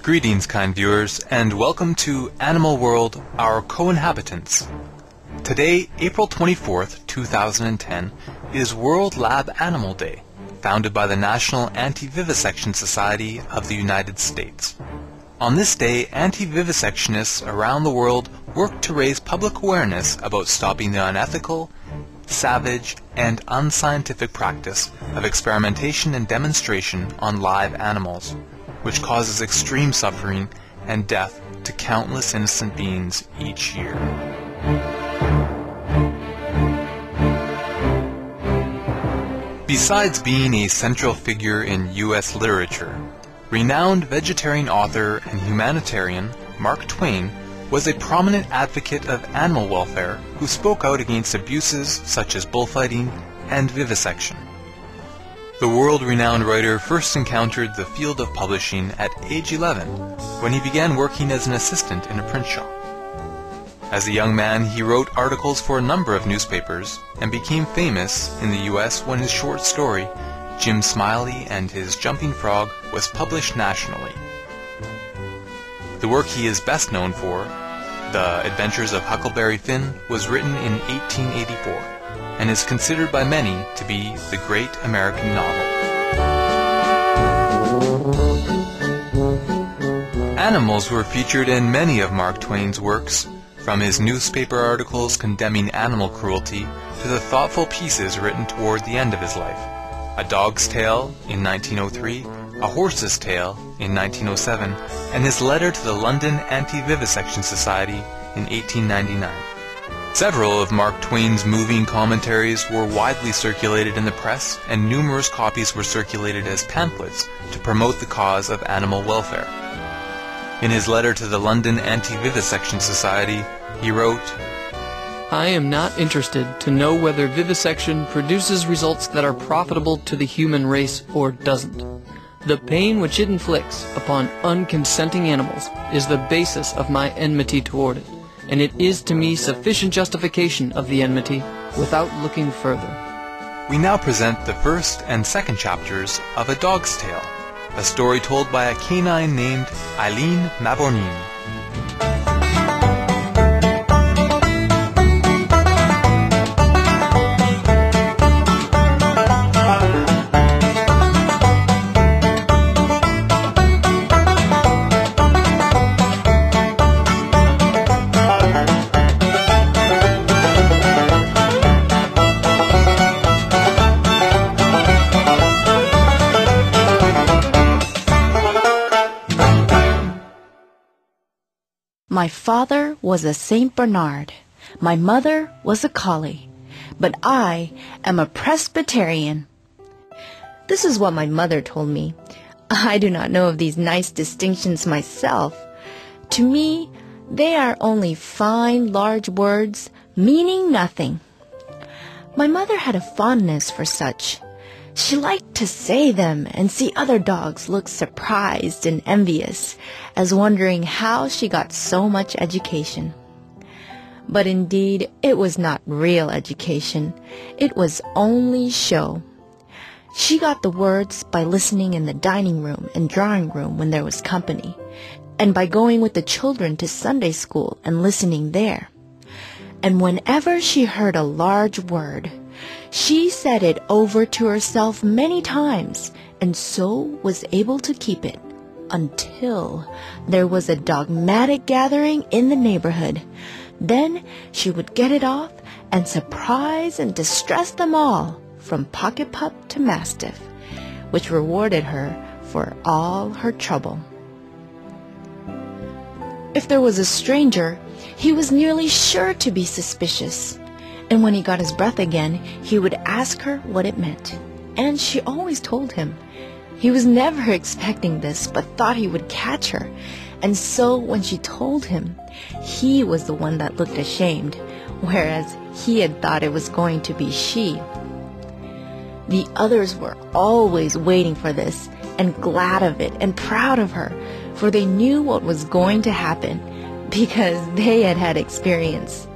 Greetings, kind viewers, and welcome to Animal World, Our Co-Inhabitants. Today, April 24th, 2010, is World Lab Animal Day, founded by the National Anti-Vivisection Society of the United States. On this day, anti-vivisectionists around the world work to raise public awareness about stopping the unethical, savage, and unscientific practice of experimentation and demonstration on live animals, which causes extreme suffering and death to countless innocent beings each year. Besides being a central figure in U.S. literature, renowned vegetarian author and humanitarian Mark Twain was a prominent advocate of animal welfare who spoke out against abuses such as bullfighting and vivisection. The world-renowned writer first encountered the field of publishing at age 11, when he began working as an assistant in a print shop. As a young man, he wrote articles for a number of newspapers and became famous in the U.S. when his short story, Jim Smiley and His Jumping Frog, was published nationally. The work he is best known for, The Adventures of Huckleberry Finn, was written in 1884. And is considered by many to be the great American novel. Animals were featured in many of Mark Twain's works, from his newspaper articles condemning animal cruelty to the thoughtful pieces written toward the end of his life. A Dog's Tale in 1903, A Horse's Tale in 1907, and his letter to the London Anti-Vivisection Society in 1899. Several of Mark Twain's moving commentaries were widely circulated in the press, and numerous copies were circulated as pamphlets to promote the cause of animal welfare. In his letter to the London Anti-Vivisection Society, he wrote, "I am not interested to know whether vivisection produces results that are profitable to the human race or doesn't. The pain which it inflicts upon unconsenting animals is the basis of my enmity toward it, and it is to me sufficient justification of the enmity without looking further." We now present the first and second chapters of A Dog's Tale, a story told by a canine named Eileen Mavourneen. My father was a Saint Bernard. My mother was a collie. But I am a Presbyterian. This is what my mother told me. I do not know of these nice distinctions myself. To me, they are only fine, large words, meaning nothing. My mother had a fondness for such. She liked to say them and see other dogs look surprised and envious, as wondering how she got so much education. But indeed, it was not real education. It was only show. She got the words by listening in the dining room and drawing room when there was company, and by going with the children to Sunday school and listening there. And whenever she heard a large word, she said it over to herself many times, and so was able to keep it, until there was a dogmatic gathering in the neighborhood. Then she would get it off and surprise and distress them all, from pocket pup to mastiff, which rewarded her for all her trouble. If there was a stranger, he was nearly sure to be suspicious. And when he got his breath again, he would ask her what it meant. And she always told him. He was never expecting this, but thought he would catch her. And so when she told him, he was the one that looked ashamed, whereas he had thought it was going to be she. The others were always waiting for this, and glad of it, and proud of her, for they knew what was going to happen, because they had had experience.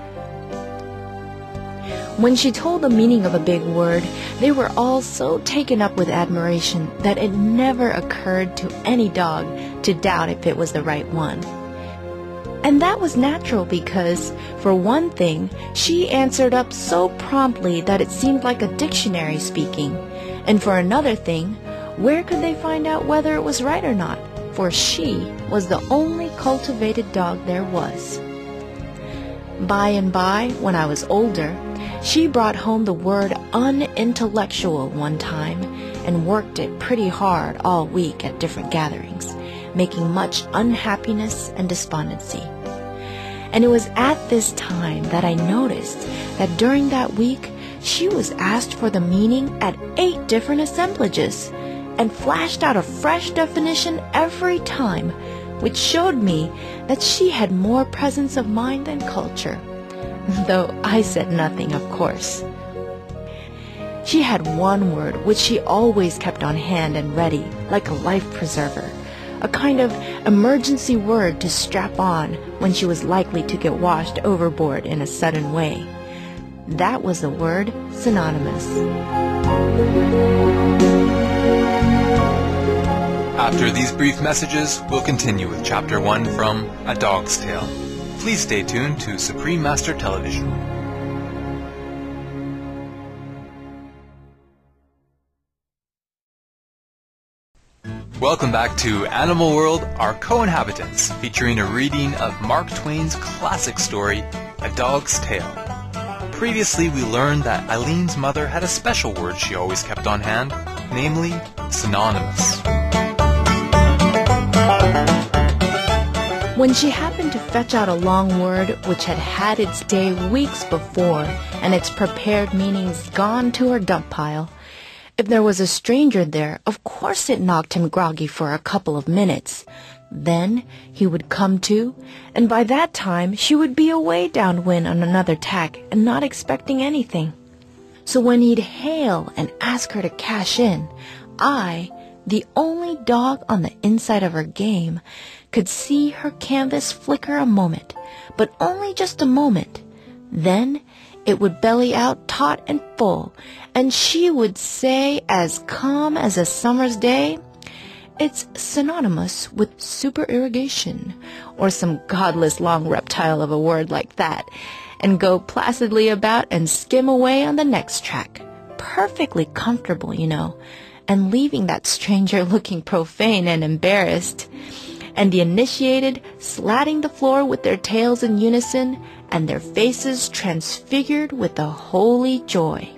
When she told the meaning of a big word, they were all so taken up with admiration that it never occurred to any dog to doubt if it was the right one. And that was natural because, for one thing, she answered up so promptly that it seemed like a dictionary speaking. And for another thing, where could they find out whether it was right or not? For she was the only cultivated dog there was. By and by, when I was older, she brought home the word unintellectual one time and worked it pretty hard all week at different gatherings, making much unhappiness and despondency. And it was at this time that I noticed that during that week, she was asked for the meaning at 8 different assemblages and flashed out a fresh definition every time, which showed me that she had more presence of mind than culture, though I said nothing, of course. She had one word which she always kept on hand and ready, like a life preserver, a kind of emergency word to strap on when she was likely to get washed overboard in a sudden way. That was the word synonymous. After these brief messages, we'll continue with Chapter 1 from A Dog's Tale. Please stay tuned to Supreme Master Television. Welcome back to Animal World, Our Co-Inhabitants, featuring a reading of Mark Twain's classic story, A Dog's Tale. Previously, we learned that Eileen's mother had a special word she always kept on hand, namely, synonymous. When she happened to fetch out a long word which had had its day weeks before and its prepared meanings gone to her dump pile, if there was a stranger there, of course it knocked him groggy for a couple of minutes. Then he would come to, and by that time she would be away downwind on another tack and not expecting anything. So when he'd hail and ask her to cash in, I, the only dog on the inside of her game, could see her canvas flicker a moment, but only just a moment. Then it would belly out taut and full, and she would say, as calm as a summer's day, "It's synonymous with supererogation," or some godless long reptile of a word like that, and go placidly about and skim away on the next track, perfectly comfortable, you know, and leaving that stranger looking profane and embarrassed, and the initiated slatting the floor with their tails in unison, and their faces transfigured with a holy joy.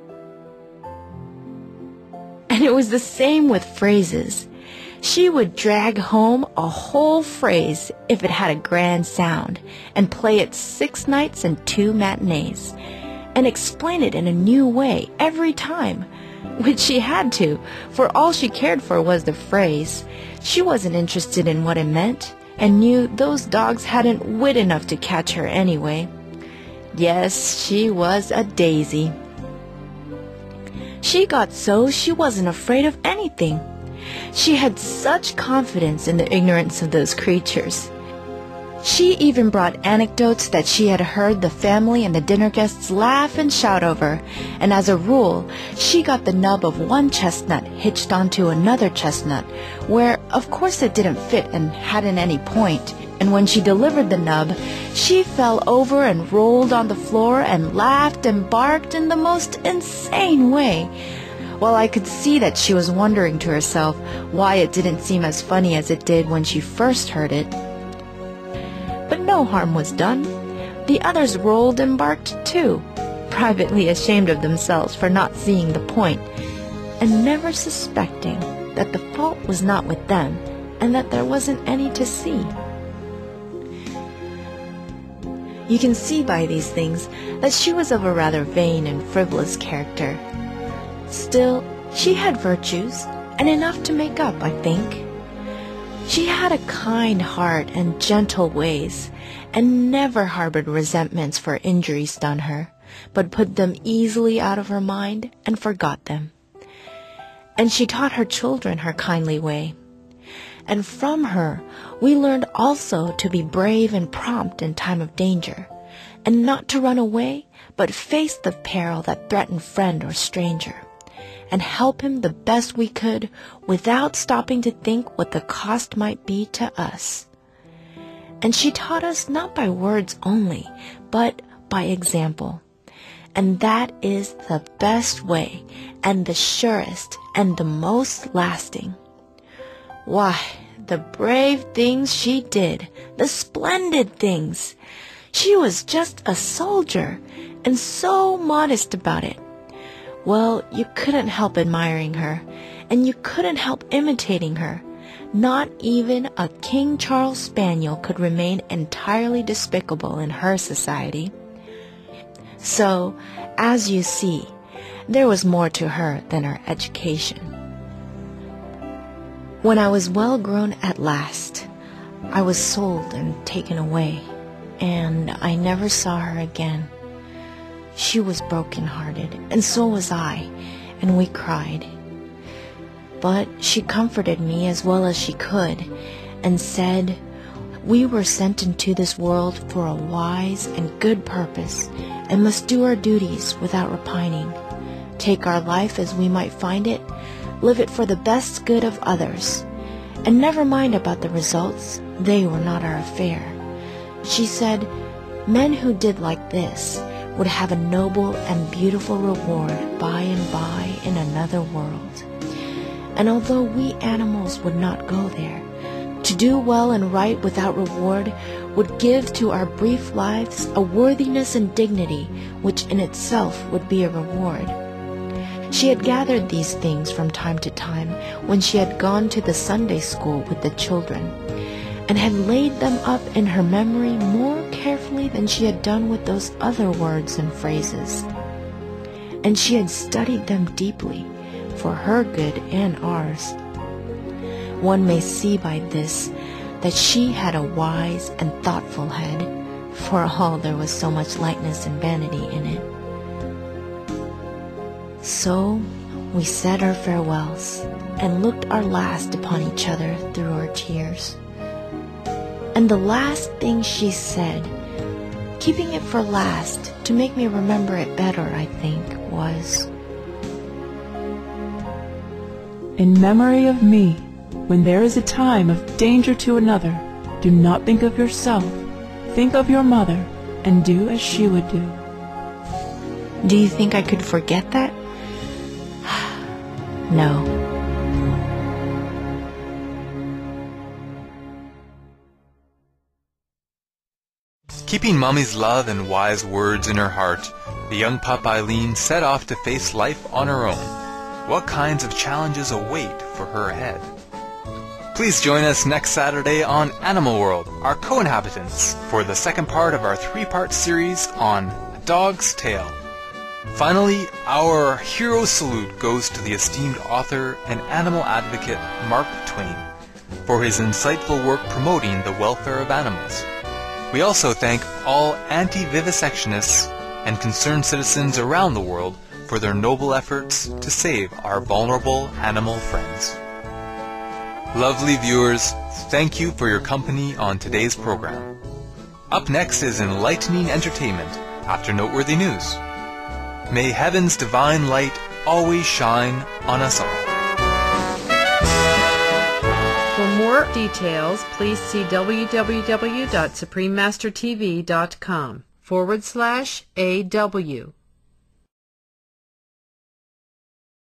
And it was the same with phrases. She would drag home a whole phrase if it had a grand sound, and play it 6 nights and 2 matinees, and explain it in a new way every time, which she had to, for all she cared for was the phrase. She wasn't interested in what it meant, and knew those dogs hadn't wit enough to catch her anyway. Yes, she was a daisy. She got so she wasn't afraid of anything. She had such confidence in the ignorance of those creatures. She even brought anecdotes that she had heard the family and the dinner guests laugh and shout over, and as a rule, she got the nub of one chestnut hitched onto another chestnut, where, of course, it didn't fit and hadn't any point, and when she delivered the nub, she fell over and rolled on the floor and laughed and barked in the most insane way, while I could see that she was wondering to herself why it didn't seem as funny as it did when she first heard it. But no harm was done. The others rolled and barked too, privately ashamed of themselves for not seeing the point, and never suspecting that the fault was not with them, and that there wasn't any to see. You can see by these things that she was of a rather vain and frivolous character. Still, she had virtues, and enough to make up, I think. She had a kind heart and gentle ways, and never harbored resentments for injuries done her, but put them easily out of her mind and forgot them. And she taught her children her kindly way. And from her we learned also to be brave and prompt in time of danger, and not to run away, but face the peril that threatened friend or stranger, and help him the best we could without stopping to think what the cost might be to us. And she taught us not by words only, but by example. And that is the best way and the surest and the most lasting. Why, the brave things she did, the splendid things. She was just a soldier and so modest about it. Well, you couldn't help admiring her, and you couldn't help imitating her. Not even a King Charles Spaniel could remain entirely despicable in her society. So, as you see, there was more to her than her education. When I was well grown at last, I was sold and taken away, and I never saw her again. She was broken-hearted, and so was I, and we cried. But she comforted me as well as she could, and said, "We were sent into this world for a wise and good purpose, and must do our duties without repining. Take our life as we might find it, live it for the best good of others, and never mind about the results, they were not our affair." She said, "Men who did like this would have a noble and beautiful reward by and by in another world. And although we animals would not go there, to do well and right without reward would give to our brief lives a worthiness and dignity which in itself would be a reward." She had gathered these things from time to time when she had gone to the Sunday school with the children, and had laid them up in her memory more carefully than she had done with those other words and phrases. And she had studied them deeply, for her good and ours. One may see by this that she had a wise and thoughtful head, for all there was so much lightness and vanity in it. So we said our farewells, and looked our last upon each other through our tears. And the last thing she said, keeping it for last to make me remember it better, I think, was, "In memory of me, when there is a time of danger to another, do not think of yourself, think of your mother, and do as she would do." Do you think I could forget that? No. Keeping Mommy's love and wise words in her heart, the young pup Eileen set off to face life on her own. What kinds of challenges await for her ahead? Please join us next Saturday on Animal World, our co-inhabitants, for the second part of our three-part series on A Dog's Tale. Finally, our hero salute goes to the esteemed author and animal advocate Mark Twain for his insightful work promoting the welfare of animals. We also thank all anti-vivisectionists and concerned citizens around the world for their noble efforts to save our vulnerable animal friends. Lovely viewers, thank you for your company on today's program. Up next is enlightening entertainment after noteworthy news. May heaven's divine light always shine on us all. For more details, please see www.suprememastertv.com/AW.